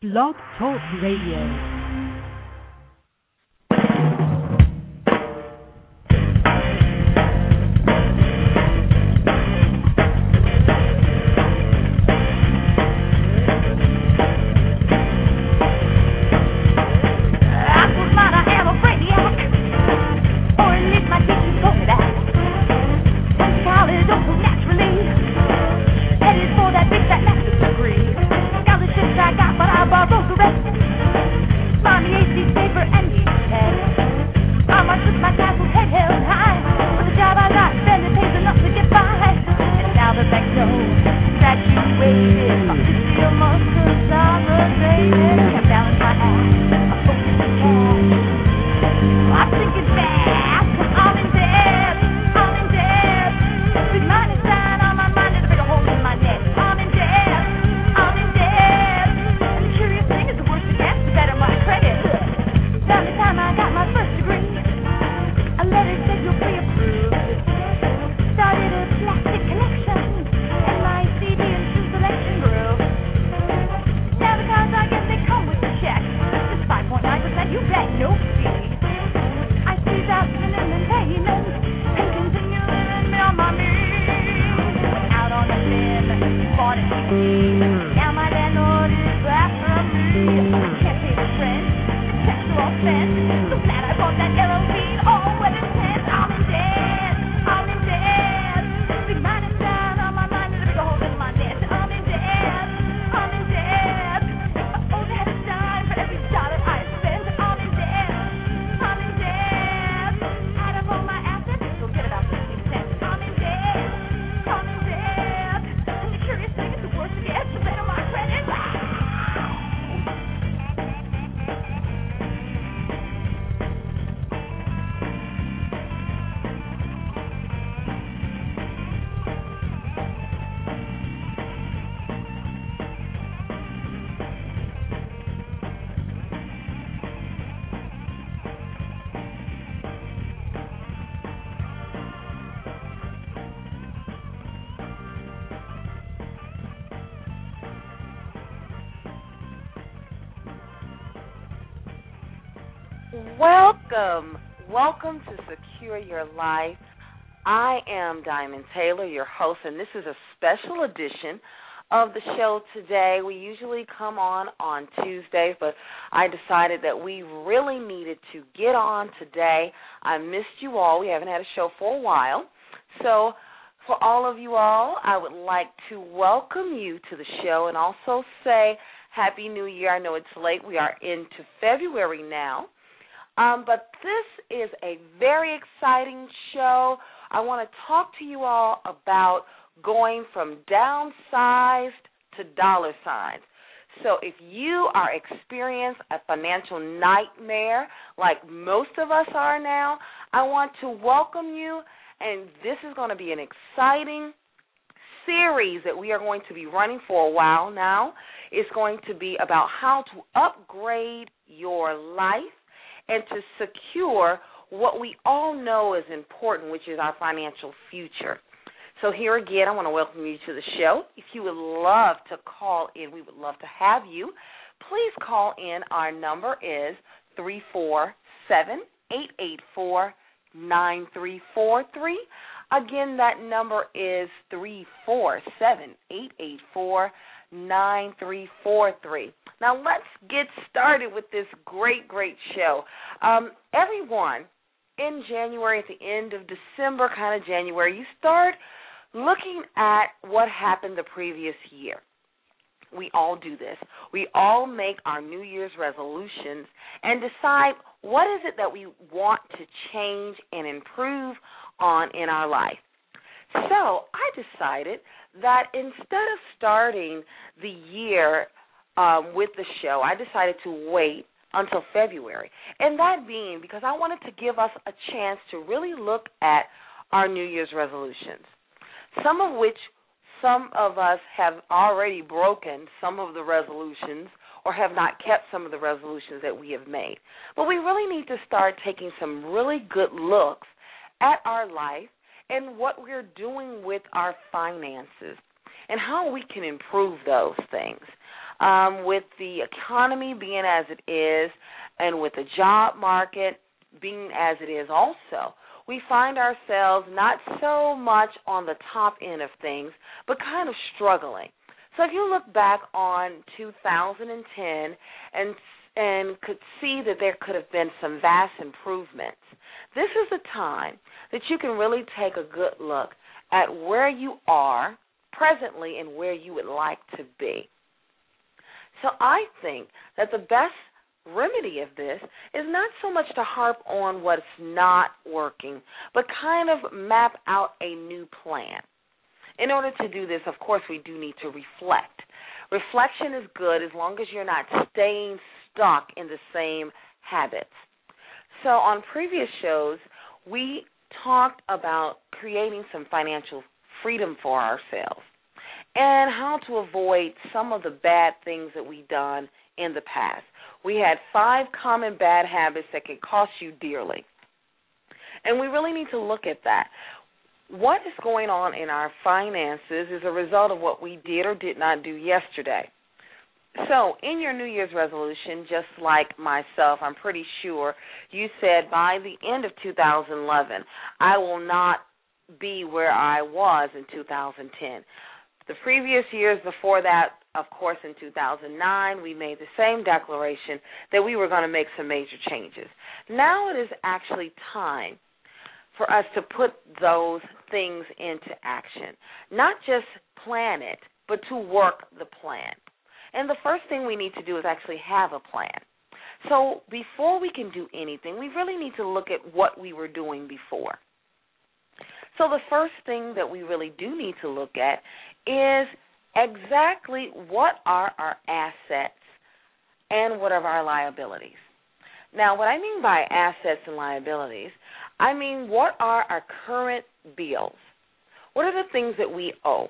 Blog Talk Radio. Welcome to Secure Your Life. I am Diamond Taylor, your host, and this is a special edition of the show today. We usually come on Tuesdays, but I decided that we really needed to get on today. I missed you all. We haven't had a show for a while. So for all of you all, I would like to welcome you to the show and also say Happy New Year. I know it's late. We are into February now. But this is a very exciting show. I want to talk to you all about going from downsized to dollar signs. So if you are experiencing a financial nightmare like most of us are now, I want to welcome you, and this is going to be an exciting series that we are going to be running for a while now. It's going to be about how to upgrade your life and to secure what we all know is important, which is our financial future. So here again, I want to welcome you to the show. If you would love to call in, we would love to have you. Please call in. Our number is 347-884-9343. Again, that number is 347-884-9343. Now, let's get started with this great show. Everyone, in January, at the end of December, kind of January, you start looking at what happened the previous year. We all do this. We all make our New Year's resolutions and decide what is it that we want to change and improve on in our life. So I decided that instead of starting the year with the show, I decided to wait until February. And that being because I wanted to give us a chance to really look at our New Year's resolutions, some of us have already broken some of the resolutions or have not kept some of the resolutions that we have made. But we really need to start taking some really good looks at our life and what we're doing with our finances and how we can improve those things. With the economy being as it is and with the job market being as it is also, we find ourselves not so much on the top end of things, but kind of struggling. So if you look back on 2010 and could see that there could have been some vast improvements, this is the time that you can really take a good look at where you are presently and where you would like to be. So I think that the best remedy of this is not so much to harp on what's not working, but kind of map out a new plan. In order to do this, of course, we do need to reflect. Reflection is good as long as you're not staying stuck in the same habits. So on previous shows, we talked about creating some financial freedom for ourselves and how to avoid some of the bad things that we've done in the past. We had 5 common bad habits that can cost you dearly. And we really need to look at that. What is going on in our finances is a result of what we did or did not do yesterday. So in your New Year's resolution, just like myself, I'm pretty sure you said by the end of 2011, I will not be where I was in 2010. The previous years before that, of course, in 2009, we made the same declaration that we were going to make some major changes. Now it is actually time for us to put those things into action, not just plan it, but to work the plan. And the first thing we need to do is actually have a plan. So before we can do anything, we really need to look at what we were doing before. So the first thing that we really do need to look at is exactly what are our assets and what are our liabilities. Now, what I mean by assets and liabilities, I mean what are our current bills? What are the things that we owe?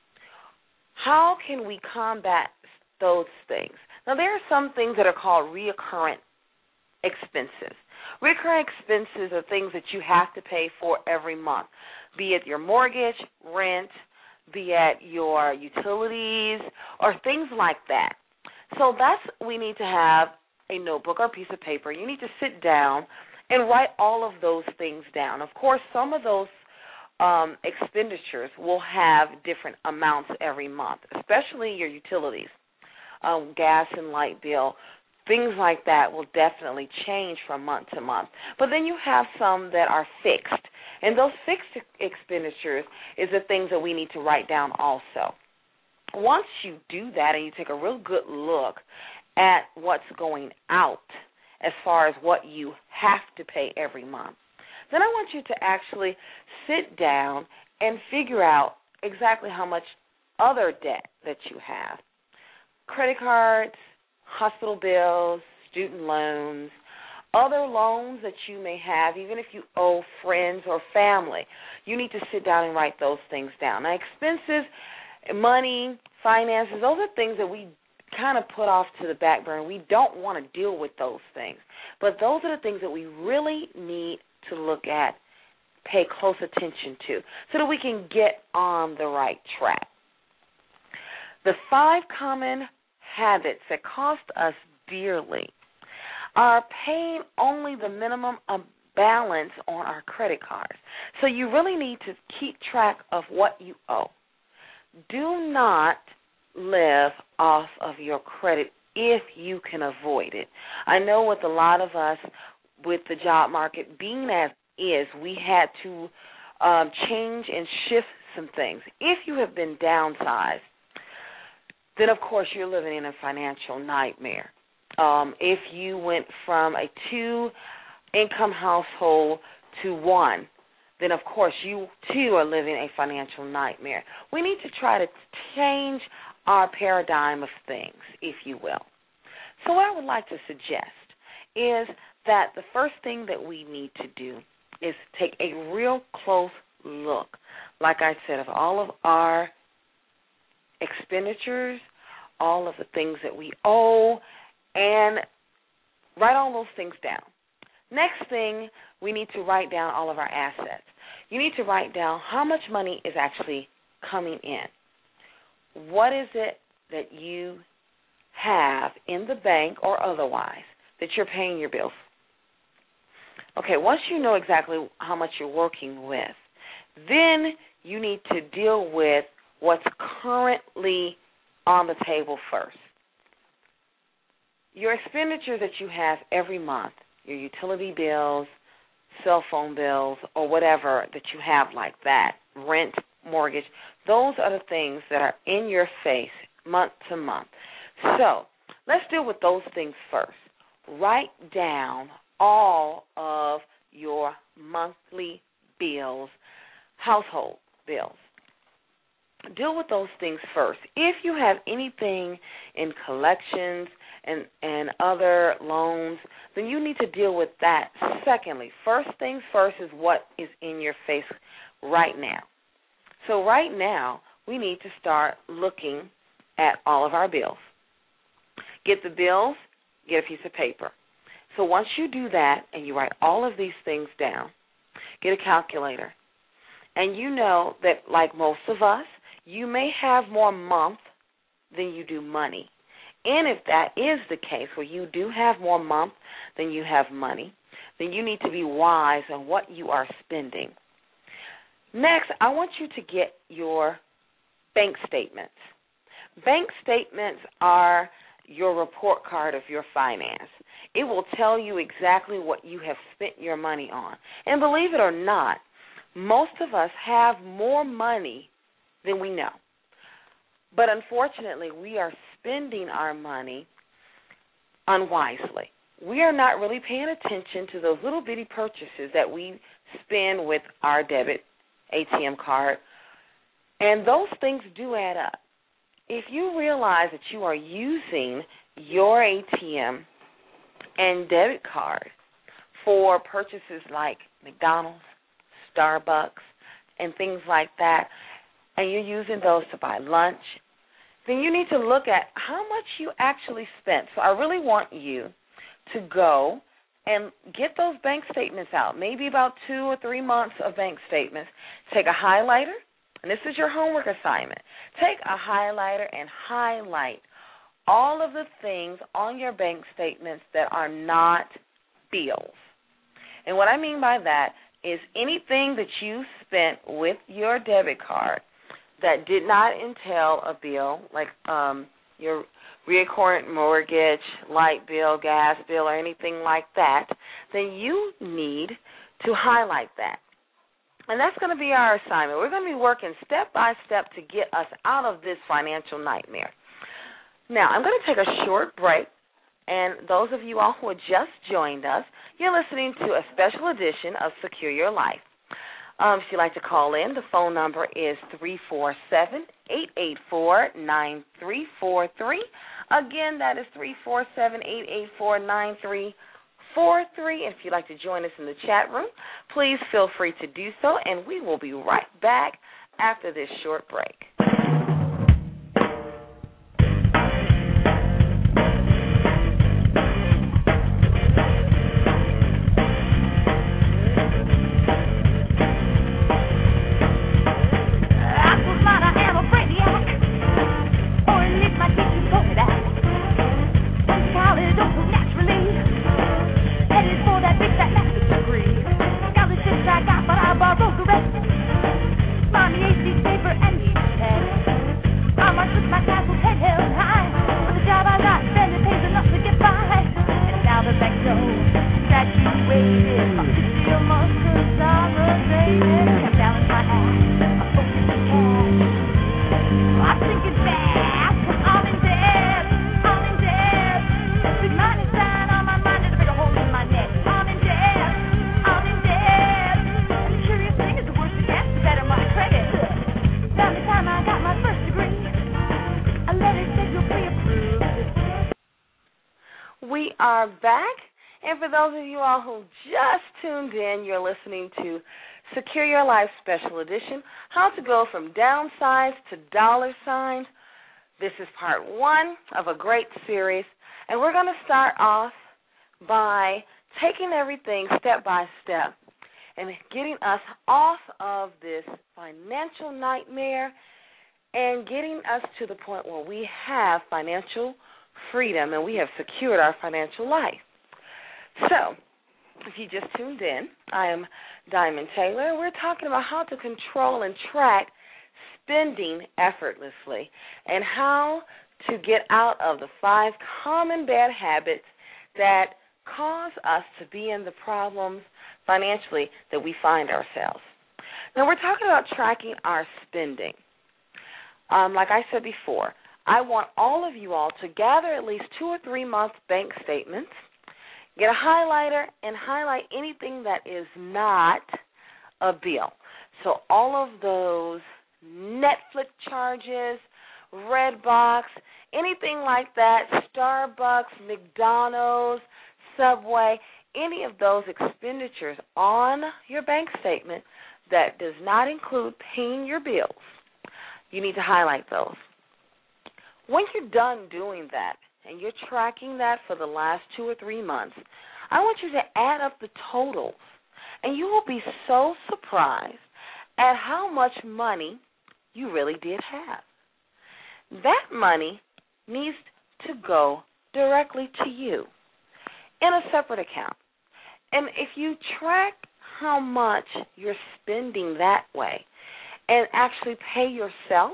How can we combat those things? Now, there are some things that are called recurrent expenses. Recurrent expenses are things that you have to pay for every month, be it your mortgage, rent, be it your utilities, or things like that. So we need to have a notebook or piece of paper. You need to sit down and write all of those things down. Of course, some of those expenditures will have different amounts every month, especially your utilities, gas and light bill. Things like that will definitely change from month to month. But then you have some that are fixed, and those fixed expenditures is the things that we need to write down also. Once you do that and you take a real good look at what's going out as far as what you have to pay every month, then I want you to actually sit down and figure out exactly how much other debt that you have. Credit cards, hospital bills, student loans, other loans that you may have, even if you owe friends or family. You need to sit down and write those things down. Now, expenses, money, finances, those are things that we kind of put off to the back burner. We don't want to deal with those things. But those are the things that we really need to look at, pay close attention to, so that we can get on the right track. The 5 common habits that cost us dearly are paying only the minimum balance on our credit cards. So you really need to keep track of what you owe. Do not live off of your credit if you can avoid it. I know with a lot of us, with the job market being as is, we had to change and shift some things. If you have been downsized, then of course you're living in a financial nightmare. If you went from a 2-income household to 1, then of course you too are living a financial nightmare. We need to try to change our paradigm of things, if you will. So what I would like to suggest is that the first thing that we need to do is take a real close look, like I said, of all of our expenditures, all of the things that we owe, and write all those things down. Next thing, we need to write down all of our assets. You need to write down how much money is actually coming in. What is it that you have in the bank or otherwise that you're paying your bills. Okay, once you know exactly how much you're working with, then you need to deal with what's currently on the table first. Your expenditure that you have every month, your utility bills, cell phone bills, or whatever that you have like that, rent, mortgage, those are the things that are in your face month to month. So let's deal with those things first. Write down all of your monthly bills, household bills. Deal with those things first. If you have anything in collections and other loans, then you need to deal with that secondly. First things first is what is in your face right now. So right now, we need to start looking at all of our bills. Get the bills, get a piece of paper. So once you do that and you write all of these things down, get a calculator. And you know that, like most of us, you may have more month than you do money. And if that is the case, where you do have more month than you have money, then you need to be wise on what you are spending. Next, I want you to get your bank statements. Bank statements are your report card of your finance. It will tell you exactly what you have spent your money on. And believe it or not, most of us have more money than we know. But unfortunately, we are spending our money unwisely. We are not really paying attention to those little bitty purchases that we spend with our debit ATM card, and those things do add up. If you realize that you are using your ATM and debit card for purchases like McDonald's, Starbucks, and things like that, and you're using those to buy lunch, then you need to look at how much you actually spent. So I really want you to go and get those bank statements out, maybe about 2 or 3 months of bank statements. Take a highlighter, and this is your homework assignment. Take a highlighter and highlight all of the things on your bank statements that are not bills. And what I mean by that is anything that you spent with your debit card that did not entail a bill, like your recurrent mortgage, light bill, gas bill, or anything like that, then you need to highlight that. And that's going to be our assignment. We're going to be working step by step to get us out of this financial nightmare. Now, I'm going to take a short break, and those of you all who have just joined us, you're listening to a special edition of Secure Your Life. If you'd like to call in, the phone number is 347-884-9343. Again, that is 347-884-9343. If you'd like to join us in the chat room, please feel free to do so, and we will be right back after this short break. We are back, and for those of you all who just tuned in, you're listening to Secure Your Life Special Edition, How to Go from Downsides to Dollar Signs. This is part 1 of a great series, and we're going to start off by taking everything step by step and getting us off of this financial nightmare and getting us to the point where we have financial freedom, and we have secured our financial life. So, if you just tuned in, I am Diamond Taylor, and we're talking about how to control and track spending effortlessly and how to get out of the 5 common bad habits that cause us to be in the problems financially that we find ourselves. Now, we're talking about tracking our spending. Like I said before, I want all of you all to gather at least 2 or 3 month bank statements, get a highlighter, and highlight anything that is not a bill. So all of those Netflix charges, Redbox, anything like that, Starbucks, McDonald's, Subway, any of those expenditures on your bank statement that does not include paying your bills, you need to highlight those. When you're done doing that and you're tracking that for the last 2 or 3 months, I want you to add up the totals, and you will be so surprised at how much money you really did have. That money needs to go directly to you in a separate account. And if you track how much you're spending that way and actually pay yourself,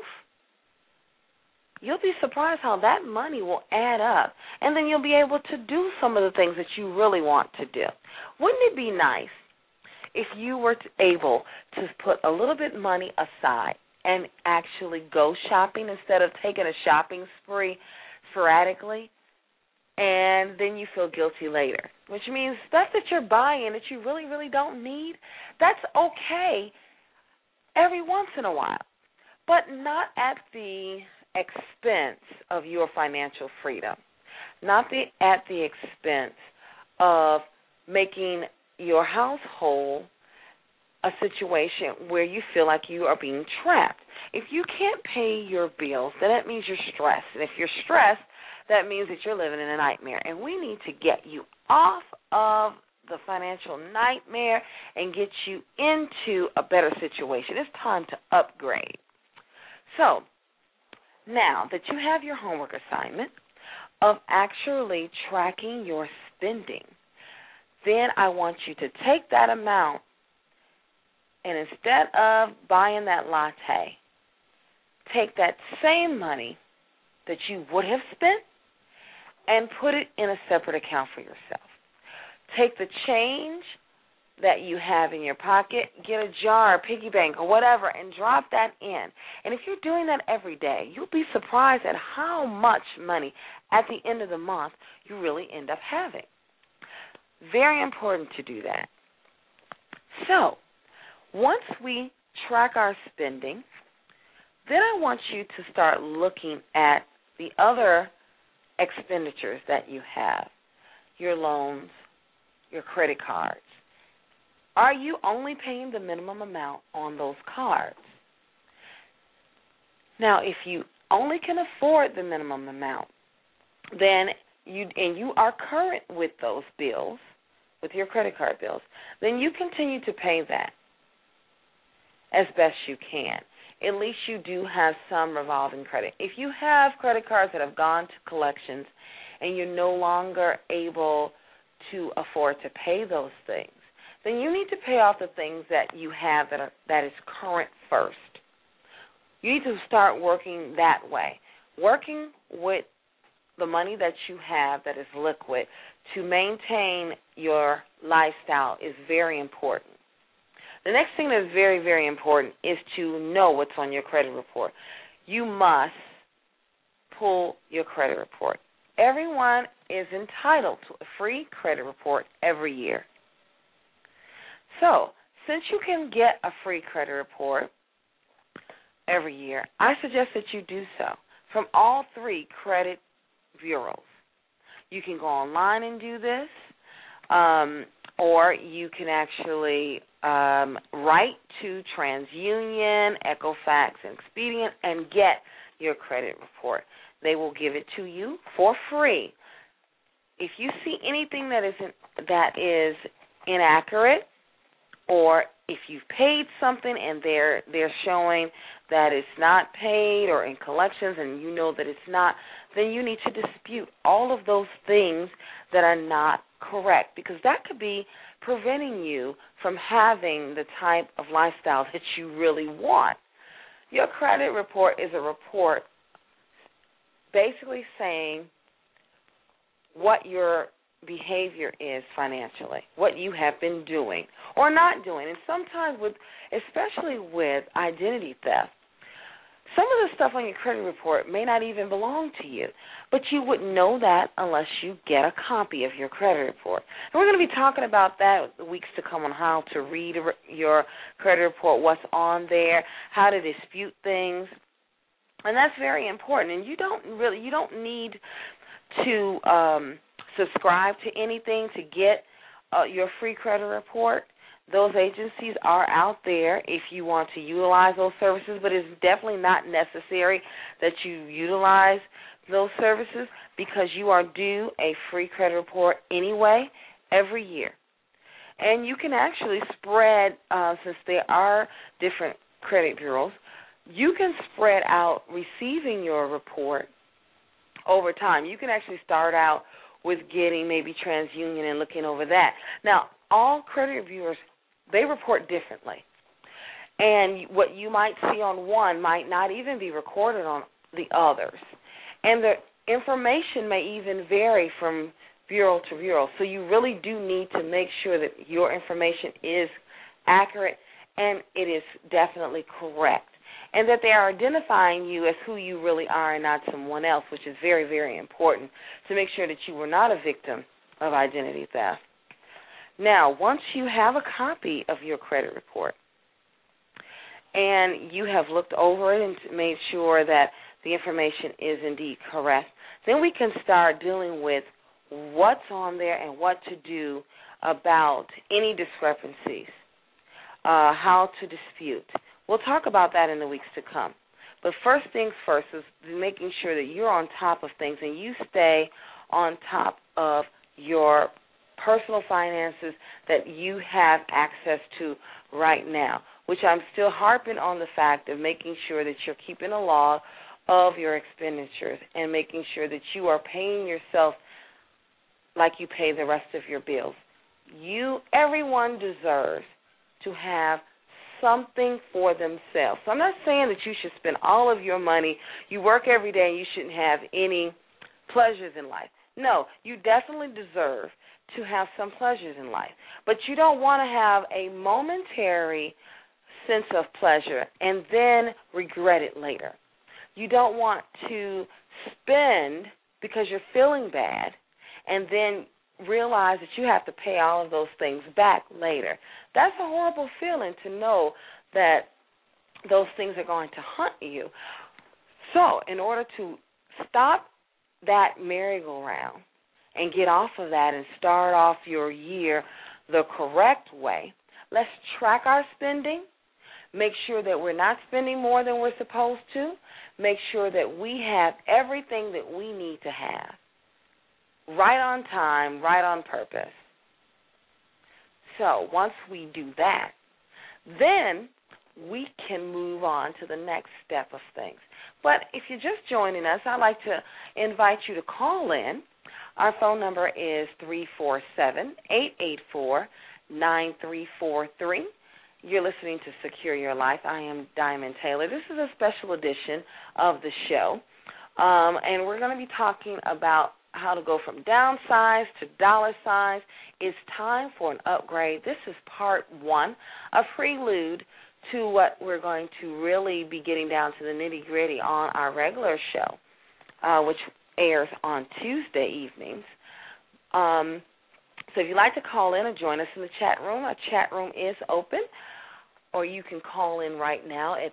you'll be surprised how that money will add up, and then you'll be able to do some of the things that you really want to do. Wouldn't it be nice if you were able to put a little bit of money aside and actually go shopping instead of taking a shopping spree sporadically, and then you feel guilty later, which means stuff that you're buying that you really, really don't need, that's okay every once in a while, but not at the expense of your financial freedom, not at the expense of making your household a situation where you feel like you are being trapped. If you can't pay your bills, then that means you're stressed. And if you're stressed, that means that you're living in a nightmare. And we need to get you off of the financial nightmare and get you into a better situation. It's time to upgrade. So, now that you have your homework assignment of actually tracking your spending, then I want you to take that amount and instead of buying that latte, take that same money that you would have spent and put it in a separate account for yourself. Take the change that you have in your pocket, get a jar, a piggy bank, or whatever, and drop that in. And if you're doing that every day, you'll be surprised at how much money at the end of the month you really end up having. Very important to do that. So, once we track our spending, then I want you to start looking at the other expenditures that you have, your loans, your credit cards. Are you only paying the minimum amount on those cards? Now, if you only can afford the minimum amount, then you are current with those bills, with your credit card bills, then you continue to pay that as best you can. At least you do have some revolving credit. If you have credit cards that have gone to collections and you're no longer able to afford to pay those things, then you need to pay off the things that you have that is current first. You need to start working that way, working with the money that you have that is liquid to maintain your lifestyle is very important. The next thing that is very, very important is to know what's on your credit report. You must pull your credit report. Everyone is entitled to a free credit report every year. So, since you can get a free credit report every year, I suggest that you do so from all 3 credit bureaus. You can go online and do this, or you can actually write to TransUnion, Equifax, and Expedient and get your credit report. They will give it to you for free. If you see anything that is inaccurate, or if you've paid something and they're showing that it's not paid or in collections and you know that it's not, then you need to dispute all of those things that are not correct, because that could be preventing you from having the type of lifestyle that you really want. Your credit report is a report basically saying what your behavior is financially, what you have been doing or not doing. And sometimes, especially with identity theft, some of the stuff on your credit report may not even belong to you, but you wouldn't know that unless you get a copy of your credit report. And we're going to be talking about that the weeks to come on how to read your credit report, what's on there, how to dispute things, and that's very important. And you don't need to subscribe to anything to get your free credit report. Those agencies are out there if you want to utilize those services, but it's definitely not necessary that you utilize those services because you are due a free credit report anyway every year. And you can actually spread, since there are different credit bureaus, you can spread out receiving your report over time. You can actually start out with getting maybe TransUnion and looking over that. Now, all credit bureaus, they report differently. And what you might see on one might not even be recorded on the others. And the information may even vary from bureau to bureau. So you really do need to make sure that your information is accurate and it is definitely correct, and that they are identifying you as who you really are and not someone else, which is very, very important to make sure that you were not a victim of identity theft. Now, once you have a copy of your credit report and you have looked over it and made sure that the information is indeed correct, then we can start dealing with what's on there and what to do about any discrepancies, how to dispute. We'll talk about that in the weeks to come. But first things first is making sure that you're on top of things and you stay on top of your personal finances that you have access to right now, which I'm still harping on the fact of making sure that you're keeping a log of your expenditures and making sure that you are paying yourself like you pay the rest of your bills. Everyone deserves to have something for themselves. So I'm not saying that you should spend all of your money. You work every day and you shouldn't have any pleasures in life. No, you definitely deserve to have some pleasures in life. But you don't want to have a momentary sense of pleasure and then regret it later. You don't want to spend because you're feeling bad and then realize that you have to pay all of those things back later. That's a horrible feeling to know that those things are going to haunt you. So in order to stop that merry-go-round and get off of that and start off your year the correct way, let's track our spending, make sure that we're not spending more than we're supposed to, make sure that we have everything that we need to have, right on time, right on purpose. So once we do that, then we can move on to the next step of things. But if you're just joining us, I'd like to invite you to call in. Our phone number is 347-884-9343. You're listening to Secure Your Life. I am Diamond Taylor. This is a special edition of the show, and we're going to be talking about how to go from downsize to dollar size. It's time for an upgrade. This is part one, a prelude to what we're going to really be getting down to the nitty-gritty on our regular show, which airs on Tuesday evenings. So if you'd like to call in or join us in the chat room, our chat room is open, or you can call in right now at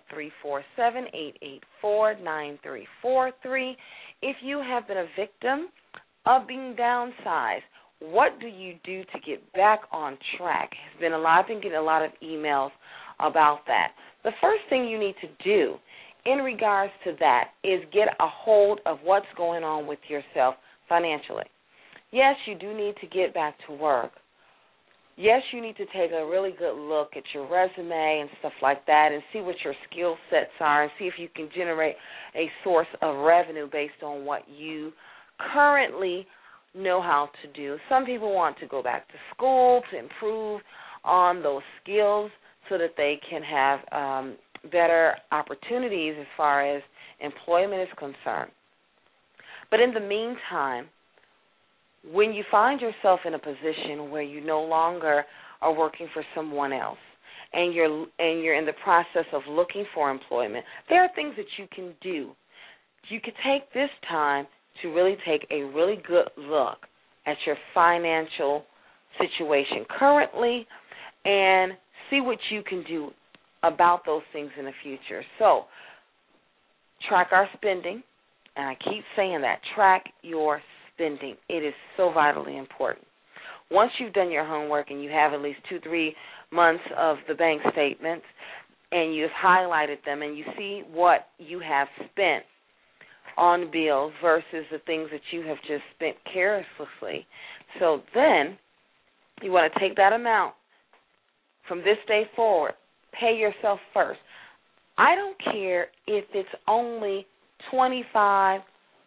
347-884-9343. If you have been a victim of being downsized, what do you do to get back on track? I've been getting a lot of emails about that. The first thing you need to do in regards to that is get a hold of what's going on with yourself financially. Yes, you do need to get back to work, yes, you need to take a really good look at your resume and stuff like that and see what your skill sets are and see if you can generate a source of revenue based on what you currently know how to do. Some people want to go back to school to improve on those skills so that they can have better opportunities as far as employment is concerned. But in the meantime, when you find yourself in a position where you no longer are working for someone else and you're in the process of looking for employment, there are things that you can do. You could take this time to really take a really good look at your financial situation currently and see what you can do about those things in the future. So, track our spending, and I keep saying that, track your spending. It is so vitally important. Once you've done your homework and you have at least 2-3 months of the bank statements and you've highlighted them and you see what you have spent on bills versus the things that you have just spent carelessly, so then you want to take that amount from this day forward, pay yourself first. I don't care if it's only $25.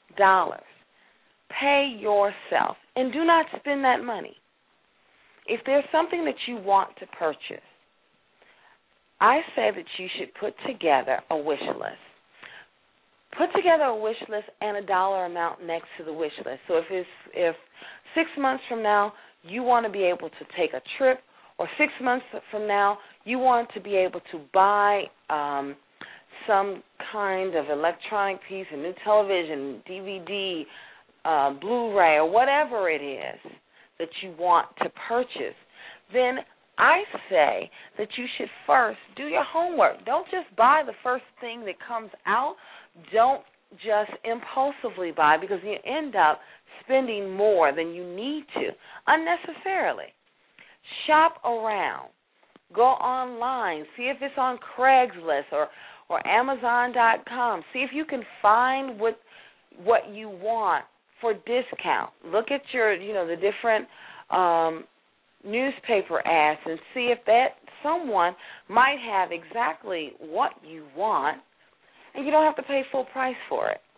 Pay yourself, and do not spend that money. If there's something that you want to purchase, I say that you should put together a wish list. Put together a wish list and a dollar amount next to the wish list. So if 6 months from now you want to be able to take a trip, or 6 months from now you want to be able to buy some kind of electronic piece, a new television, DVD, Blu-ray, or whatever it is that you want to purchase, then I say that you should first do your homework. Don't just buy the first thing that comes out. Don't just impulsively buy, because you end up spending more than you need to unnecessarily. Shop around. Go online. See if it's on Craigslist or Amazon.com. See if you can find what you want for discount. Look at the different newspaper ads and see if that someone might have exactly what you want, and you don't have to pay full price for it.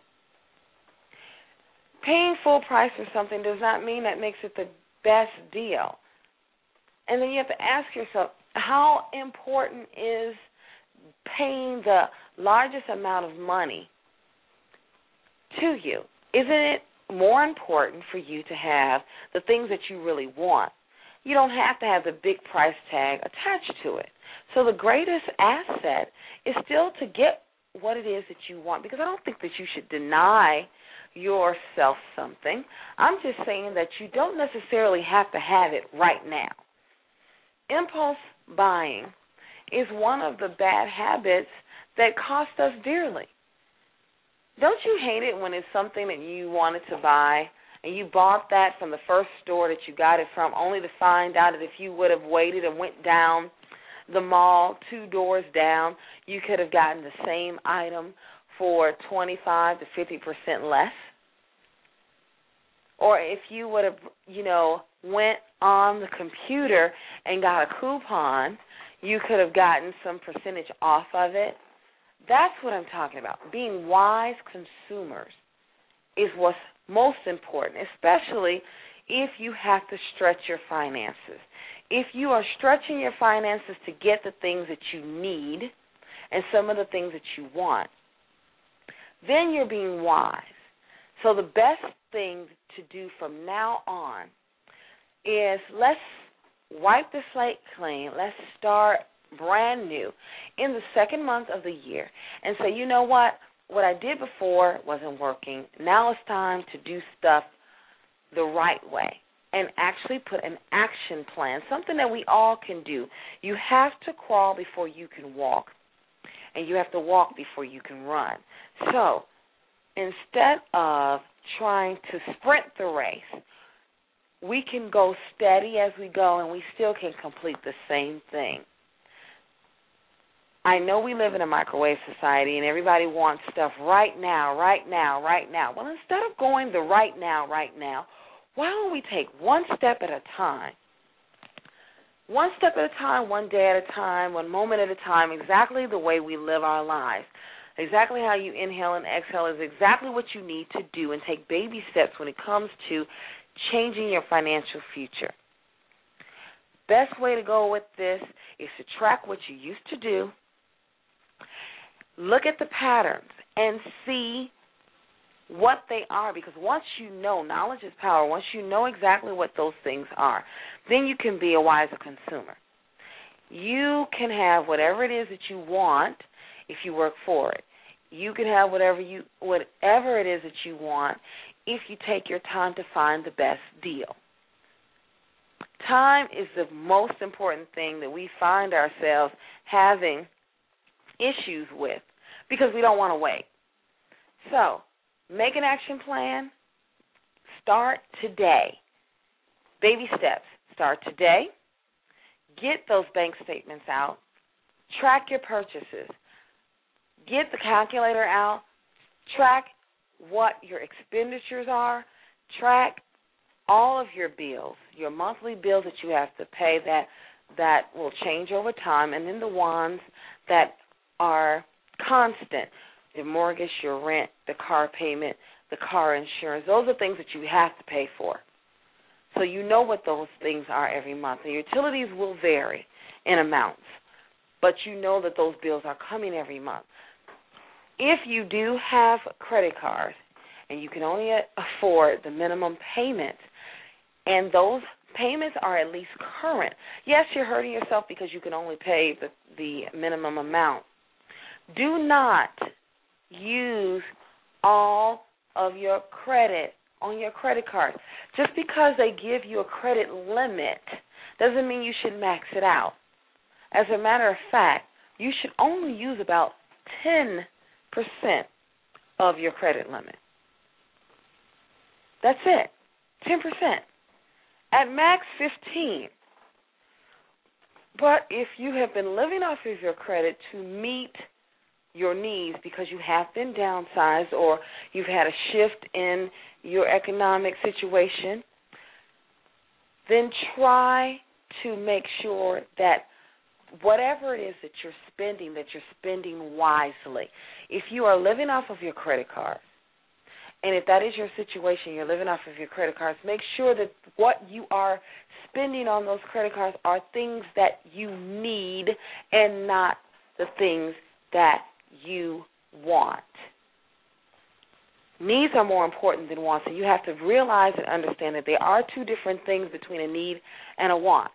Paying full price for something does not mean that makes it the best deal. And then you have to ask yourself, how important is paying the largest amount of money to you? Isn't it more important for you to have the things that you really want? You don't have to have the big price tag attached to it. So the greatest asset is still to get what it is that you want, because I don't think that you should deny yourself something. I'm just saying that you don't necessarily have to have it right now. Impulse buying is one of the bad habits that cost us dearly. Don't you hate it when it's something that you wanted to buy and you bought that from the first store that you got it from, only to find out that if you would have waited and went down the mall 2 doors down, you could have gotten the same item for 25 to 50% less? Or if you would have, went on the computer and got a coupon, you could have gotten some percentage off of it. That's what I'm talking about. Being wise consumers is what's most important, especially if you have to stretch your finances. If you are stretching your finances to get the things that you need and some of the things that you want, then you're being wise. So the best thing to do from now on is let's wipe the slate clean. Let's start brand new in the second month of the year and say, you know what I did before wasn't working. Now it's time to do stuff the right way and actually put an action plan, something that we all can do. You have to crawl before you can walk, and you have to walk before you can run. So instead of trying to sprint the race, we can go steady as we go, and we still can complete the same thing. I know we live in a microwave society, and everybody wants stuff right now, right now, right now. Well, instead of going the right now, why don't we take one step at a time? One step at a time, one day at a time, one moment at a time, exactly the way we live our lives. Exactly how you inhale and exhale is exactly what you need to do, and take baby steps when it comes to changing your financial future. Best way to go with this is to track what you used to do, look at the patterns, and see what they are, because once you know, knowledge is power. Once you know exactly what those things are, then you can be a wiser consumer. You can have whatever it is that you want if you work for it. You can have whatever it is that you want if you take your time to find the best deal. Time is the most important thing that we find ourselves having issues with because we don't want to wait. So, make an action plan. Start today. Baby steps. Start today. Get those bank statements out. Track your purchases. Get the calculator out. Track what your expenditures are. Track all of your bills, your monthly bills that you have to pay that will change over time, and then the ones that are constant, your mortgage, your rent, the car payment, the car insurance. Those are things that you have to pay for. So you know what those things are every month. The utilities will vary in amounts, but you know that those bills are coming every month. If you do have credit cards and you can only afford the minimum payment, and those payments are at least current, yes, you're hurting yourself because you can only pay the minimum amount. Do not use all of your credit on your credit card. Just because they give you a credit limit doesn't mean you should max it out. As a matter of fact, you should only use about 10% of your credit limit. That's it, 10%. At max, 15%. But if you have been living off of your credit to meet your needs because you have been downsized or you've had a shift in your economic situation, then try to make sure that whatever it is that you're spending wisely. If you are living off of your credit card, and if that is your situation, you're living off of your credit cards, make sure that what you are spending on those credit cards are things that you need and not the things that you want. Needs are more important than wants, and you have to realize and understand that there are two different things between a need and a want.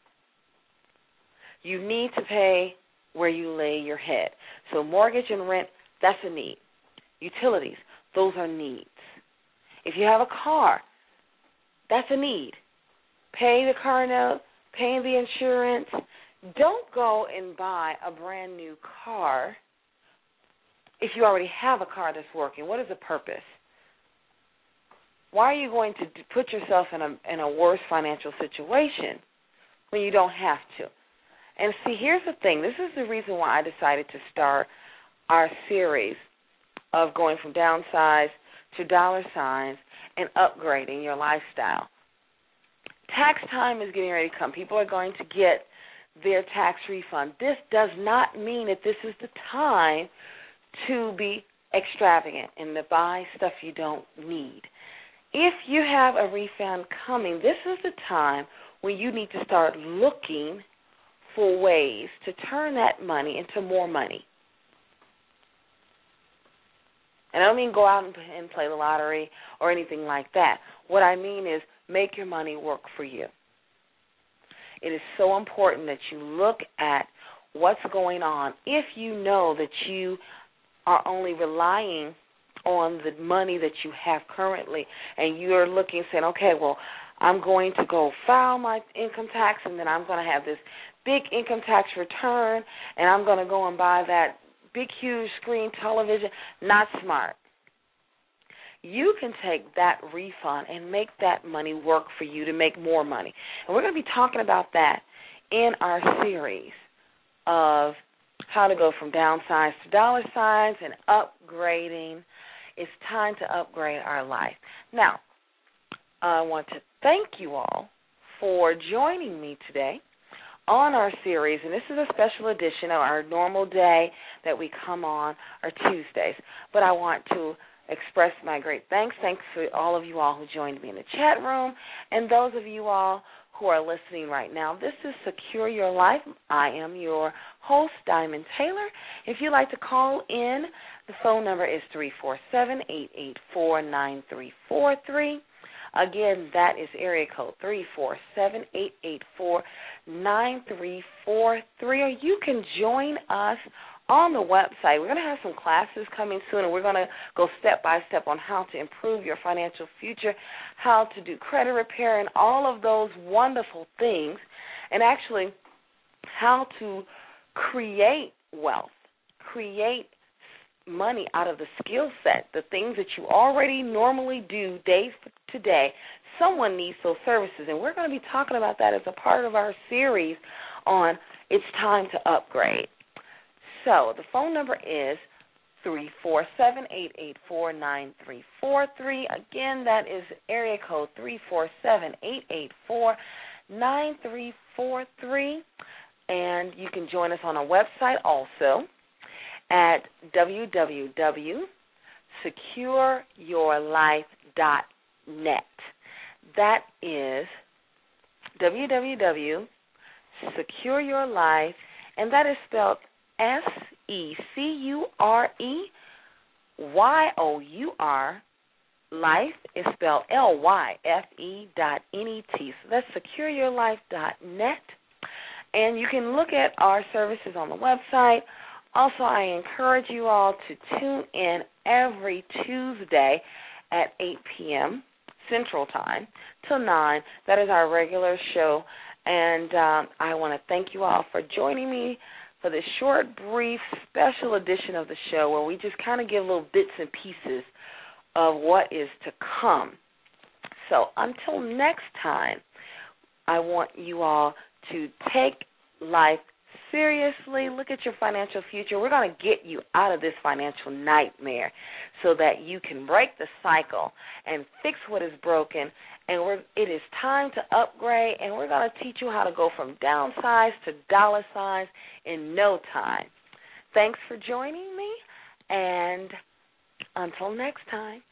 You need to pay where you lay your head. So mortgage and rent, that's a need. Utilities, those are needs. If you have a car, that's a need. Pay the car note, paying the insurance. Don't go and buy a brand new car if you already have a car that's working. What is the purpose? Why are you going to put yourself in a worse financial situation when you don't have to? And see, here's the thing. This is the reason why I decided to start our series of going from downsize to dollar signs and upgrading your lifestyle. Tax time is getting ready to come. People are going to get their tax refund. This does not mean that this is the time to be extravagant and to buy stuff you don't need. If you have a refund coming, this is the time when you need to start looking for ways to turn that money into more money. And I don't mean go out and play the lottery or anything like that. What I mean is make your money work for you. It is so important that you look at what's going on. If you know that you are only relying on the money that you have currently and you're looking, saying, okay, well, I'm going to go file my income tax and then I'm going to have this big income tax return and I'm going to go and buy that big, huge screen television. Not smart. You can take that refund and make that money work for you to make more money. And we're going to be talking about that in our series of how to go from downsize to dollar signs and upgrading. It's time to upgrade our life. Now, I want to thank you all for joining me today on our series, and this is a special edition of our normal day that we come on, our Tuesdays. But I want to express my great thanks. Thanks to all of you all who joined me in the chat room, and those of you all who are listening right now. This is Secure Your Life. I am your host, Diamond Taylor. If you'd like to call in, the phone number is 347-884-9343. Again, that is area code 347-884-9343. Or you can join us on the website. We're going to have some classes coming soon, and we're going to go step by step on how to improve your financial future, how to do credit repair, and all of those wonderful things, and actually how to create wealth, create money out of the skill set, the things that you already normally do day to day. Someone needs those services, and we're going to be talking about that as a part of our series on It's Time to Upgrade. So the phone number is 347-884-9343. Again, that is area code 347-884-9343. And you can join us on our website also at www.secureyourlife.net. That is www.secureyourlife, and that is spelled SECUREYOUR. Life is spelled LYFE.net. So that's secureyourlife.net. And you can look at our services on the website. Also, I encourage you all to tune in every Tuesday at 8 p.m. Central Time till 9. That is our regular show. And I want to thank you all for joining me for this short, brief, special edition of the show where we just kind of give little bits and pieces of what is to come. So until next time, I want you all to take life seriously. Look at your financial future. We're going to get you out of this financial nightmare so that you can break the cycle and fix what is broken. And it is time to upgrade, and we're going to teach you how to go from downsize to dollar signs in no time. Thanks for joining me, and until next time.